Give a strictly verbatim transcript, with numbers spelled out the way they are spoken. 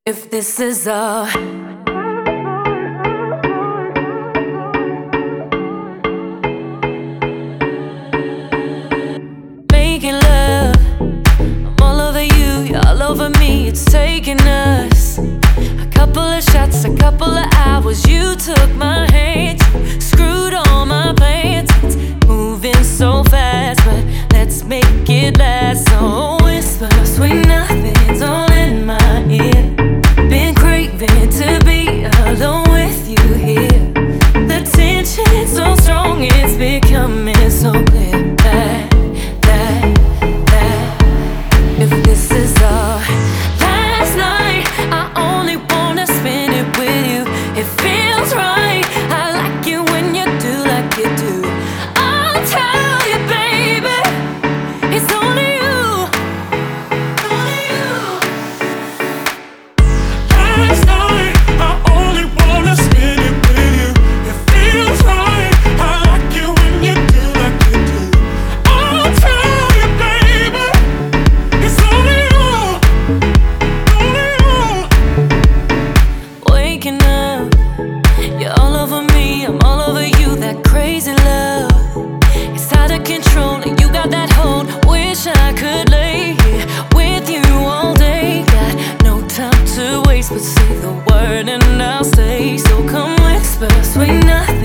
If this is all, making love, I'm all over you, you're all over me. It's taking us a couple of shots, a couple of hours. You took my hand, you screwed all my plans. It's moving so fast, but let's make it last. So whisper sweet nothings all in my ear. Been craving to be alone with you here. The tension's so strong, it's becoming so clear that, that, that if this is all. Last night, I only wanna spend it with you. It feels right, I like you when you do like you do. I'll tell you, baby, it's only you, only you. Last night, I only wanna spend it with you. It feels right, I like you when you do like you do. I'll tell you, baby, it's only you, only you. Waking up, you're all over me, I'm all over you. That crazy love, it's out of control, and you got that hold. Wish I could lay here with you all day. Got no time to waste, but say the word and I'll stay. So come whisper sweet nothing